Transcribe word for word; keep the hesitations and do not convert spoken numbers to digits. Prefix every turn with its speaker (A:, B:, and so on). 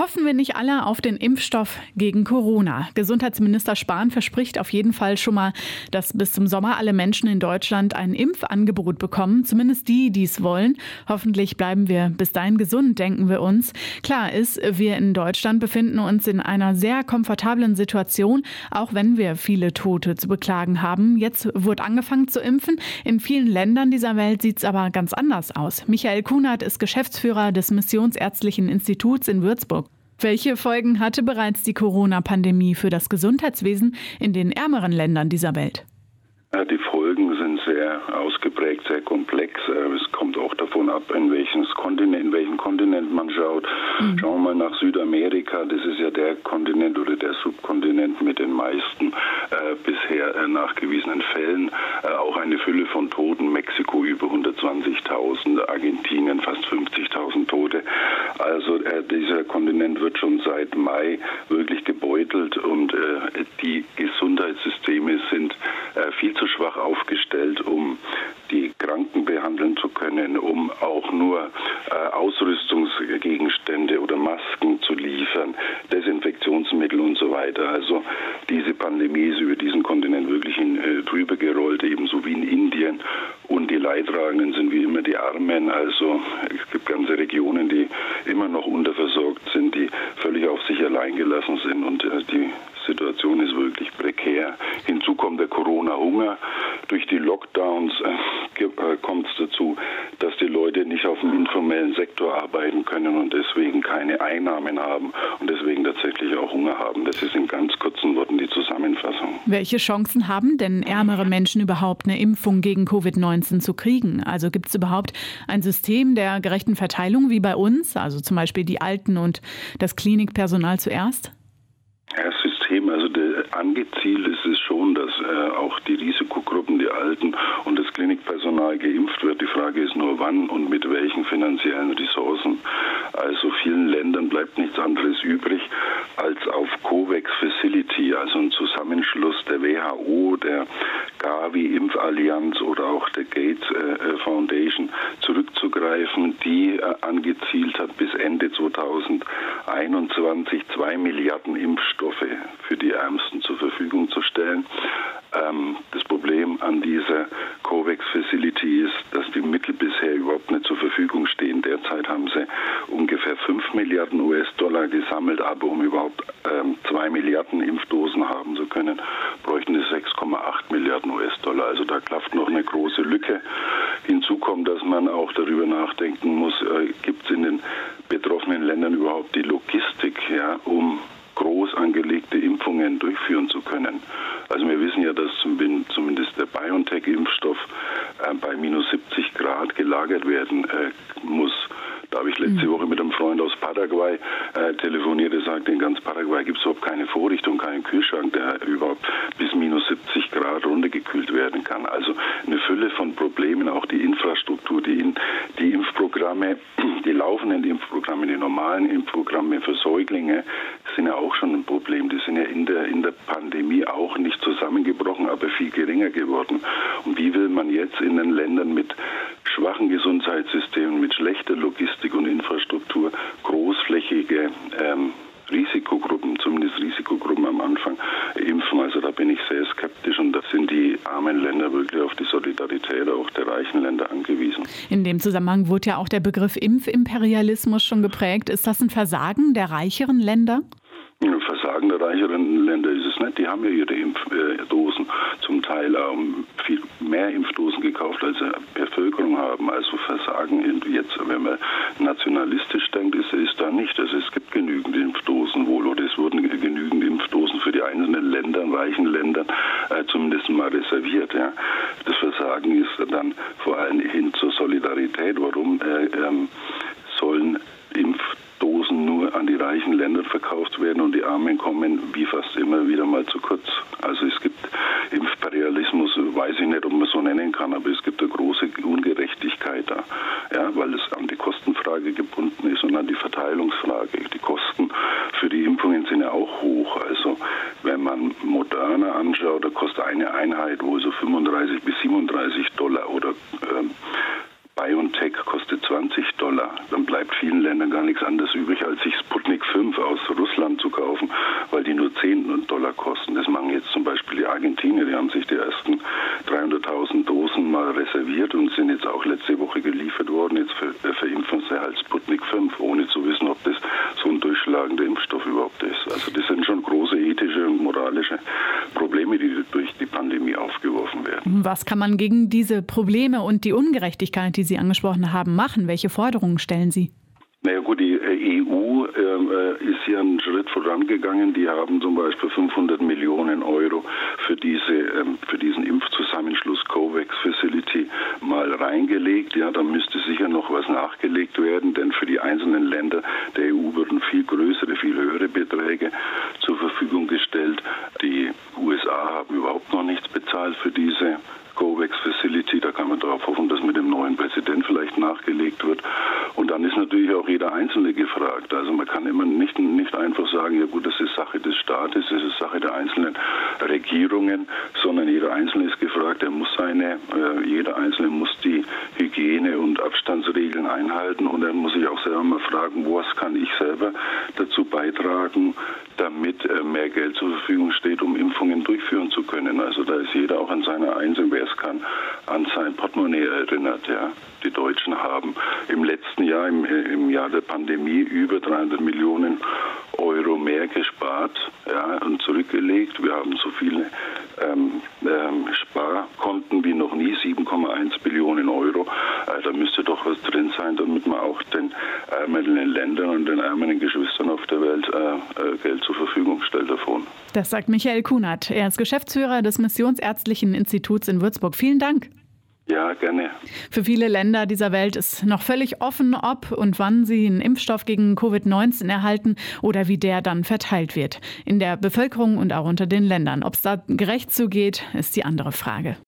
A: Hoffen wir nicht alle auf den Impfstoff gegen Corona. Gesundheitsminister Spahn verspricht auf jeden Fall schon mal, dass bis zum Sommer alle Menschen in Deutschland ein Impfangebot bekommen. Zumindest die, die es wollen. Hoffentlich bleiben wir bis dahin gesund, denken wir uns. Klar ist, wir in Deutschland befinden uns in einer sehr komfortablen Situation, auch wenn wir viele Tote zu beklagen haben. Jetzt wird angefangen zu impfen. In vielen Ländern dieser Welt sieht es aber ganz anders aus. Michael Kunert ist Geschäftsführer des Missionsärztlichen Instituts in Würzburg. Welche Folgen hatte bereits die Corona-Pandemie für das Gesundheitswesen in den ärmeren Ländern dieser Welt?
B: Die Folgen sind sehr ausgeprägt, sehr komplex. Es kommt auch davon ab, in, welches Kontinent, in welchen Kontinent man schaut. Mhm. Schauen wir mal nach Südamerika. Das ist ja der Kontinent oder der Subkontinent mit den meisten äh, bisher äh, nachgewiesenen Fällen. Äh, auch eine Fülle von Toten. Mexiko über hundertzwanzigtausend, Argentinien fast fünfzigtausend Tote. Also äh, dieser Kontinent wird schon seit Mai wirklich gebeutelt und äh, die Gesundheitssysteme sind äh, viel zu schwach aufgestellt, um die Kranken behandeln zu können, um auch nur äh, Ausrüstungsgegenstände oder Masken zu liefern, Desinfektionsmittel und so weiter. Also diese Pandemie ist über diesen Kontinent wirklich in, äh, drüber gerollt, ebenso wie in Indien. Und die Leidtragenden sind wie immer die Armen. Also es gibt ganze Regionen, die immer noch unterversorgt sind, die völlig auf sich allein gelassen sind und äh, die Situation ist wirklich prekär. Hinzu kommt der Corona-Hunger. Durch die Lockdowns äh, äh, kommt es dazu, dass die Leute nicht auf dem informellen Sektor arbeiten können und deswegen keine Einnahmen haben und deswegen tatsächlich auch Hunger haben. Das ist in ganz kurzen Worten die Zusammenfassung.
A: Welche Chancen haben denn ärmere Menschen überhaupt, eine Impfung gegen Covid neunzehn zu kriegen? Also gibt es überhaupt ein System der gerechten Verteilung wie bei uns? Also zum Beispiel die Alten und das Klinikpersonal zuerst?
B: Das System, also der, angezielt ist es schon, dass äh, auch die Risikogruppen, die Alten und das Klinikpersonal geimpft wird. Die Frage ist nur, wann und mit welchen finanziellen Ressourcen. Also vielen Ländern bleibt nichts anderes übrig, als auf COVAX Facility, also ein Zusammenschluss der W H O, der Gavi-Impfallianz oder auch der Gates äh, Foundation zurückzugreifen, die äh, angezielt hat, bis Ende zweitausendeinundzwanzig zwei Milliarden Impfstoffe für die Ärmsten zur Verfügung zu stellen. Ähm, das Problem an dieser COVAX Facility ist, dass die Mittel bisher überhaupt nicht zur Verfügung stehen. Derzeit haben sie ungefähr fünf Milliarden U S-Dollar gesammelt, aber um überhaupt ähm, zwei Milliarden Impfdosen haben zu können, bräuchten sie sechs Komma acht Milliarden U S-Dollar. Also da klafft noch eine große Lücke. Hinzu kommt, dass man auch darüber nachdenken muss, äh, gibt es in den betroffenen Ländern überhaupt die Logistik, ja, um groß angelegte Impfungen durchführen zu können. Also wir wissen ja, dass zumindest der BioNTech-Impfstoff äh, bei minus siebzig Grad gelagert werden äh, muss. Da habe ich letzte Woche mit einem Freund aus Paraguay äh, telefoniert, der sagt, in ganz Paraguay gibt es überhaupt keine Vorrichtung, keinen Kühlschrank, der überhaupt bis minus siebzig Grad runtergekühlt werden kann. Also eine Fülle von Problemen, auch die Infrastruktur, die, in, die Impfprogramme, die laufenden Impfprogramme, die normalen Impfprogramme für Säuglinge sind ja auch schon ein Problem. Die sind ja in der, in der Pandemie auch nicht zusammengebrochen, aber viel geringer geworden. Und wie will man jetzt in den Ländern mit schwachen Gesundheitssystemen, mit schlechter Logistik und Infrastruktur großflächige ähm, Risikogruppen, zumindest Risikogruppen am Anfang, impfen? Also da bin ich sehr skeptisch und da sind die armen Länder wirklich auf die Solidarität auch der reichen Länder angewiesen.
A: In dem Zusammenhang wurde ja auch der Begriff Impfimperialismus schon geprägt. Ist das ein Versagen der reicheren Länder?
B: Versagen der reicheren Länder ist es nicht. Die haben ja ihre Impfdosen zum Teil ähm, viel mehr Impfdosen gekauft, als sie Bevölkerung haben. Also Versagen jetzt, wenn man nationalistisch denkt, ist es da nicht. Also es gibt genügend Impfdosen wohl oder es wurden genügend Impfdosen für die einzelnen Länder, reichen Länder äh, zumindest mal reserviert. Ja. Das Versagen ist dann vor allem hin zur Solidarität. Warum äh, ähm, sollen Impfdosen nur an die reichen Länder verkauft werden und die Armen kommen wie fast immer wieder mal zu kurz. Also es gibt Impfperialismus, weiß ich nicht, ob man so nennen kann, aber es gibt eine große Ungerechtigkeit da, ja, weil es an die Kostenfrage gebunden ist und an die Verteilungsfrage. Die Kosten für die Impfungen sind ja auch hoch. Also wenn man Moderna anschaut, da kostet eine Einheit wohl so fünfunddreißig bis siebenunddreißig Dollar oder ähm, BioNTech kostet zwanzig Dollar. Dann bleibt vielen Ländern gar nichts anderes übrig, als sich Sputnik fünf, Jahrzehnten Dollar kosten. Das machen jetzt zum Beispiel die Argentinier, die haben sich die ersten dreihunderttausend Dosen mal reserviert und sind jetzt auch letzte Woche geliefert worden. Jetzt ver, äh, verimpfen sie halt Sputnik fünf, ohne zu wissen, ob das so ein durchschlagender Impfstoff überhaupt ist. Also das sind schon große ethische und moralische Probleme, die durch die Pandemie aufgeworfen werden.
A: Was kann man gegen diese Probleme und die Ungerechtigkeit, die Sie angesprochen haben, machen? Welche Forderungen stellen Sie?
B: Naja gut, die E U äh, ist hier einen Schritt vorangegangen. Die haben zum Beispiel fünfhundert Millionen Euro für, diese, ähm, für diesen Impfzusammenschluss COVAX Facility mal reingelegt. Ja, da müsste sicher noch was nachgelegt werden, denn für die einzelnen Länder der E U wurden viel größere, viel höhere Beträge zur Verfügung gestellt. Die U S A haben überhaupt noch nichts bezahlt für diese COVAX Facility, da kann man darauf hoffen, dass mit dem neuen Präsident vielleicht nachgelegt wird. Und dann ist natürlich auch jeder Einzelne gefragt. Also man kann immer nicht, nicht einfach sagen, ja gut, das ist Sache des Staates, das ist Sache der einzelnen Regierungen, sondern jeder Einzelne ist gefragt, er muss seine, äh, jeder Einzelne muss die Hygiene- und Abstandsregeln einhalten und er muss sich auch selber mal fragen, was kann ich selber dazu beitragen, damit äh, mehr Geld zur Verfügung steht, um Impfungen durchführen zu können. Also da ist jeder auch an seiner Einzelnen, wer es kann, an sein Portemonnaie erinnert. Ja. Die Deutschen haben im letzten Jahr, im, im Jahr der Pandemie, über dreihundert Millionen Euro mehr gespart, ja, und zurückgelegt. Wir haben so viele ähm, ähm, Sparkonten wie noch nie, sieben Komma eins Billionen Euro. Äh, da müsste doch was drin sein, damit man auch den ärmeren Ländern und den ärmeren Geschwistern auf der Welt äh, äh, Geld zur Verfügung stellt davon.
A: Das sagt Michael Kunert. Er ist Geschäftsführer des Missionsärztlichen Instituts in Würzburg. Vielen Dank.
B: Ja, gerne.
A: Für viele Länder dieser Welt ist noch völlig offen, ob und wann sie einen Impfstoff gegen Covid neunzehn erhalten oder wie der dann verteilt wird. In der Bevölkerung und auch unter den Ländern. Ob es da gerecht zugeht, ist die andere Frage.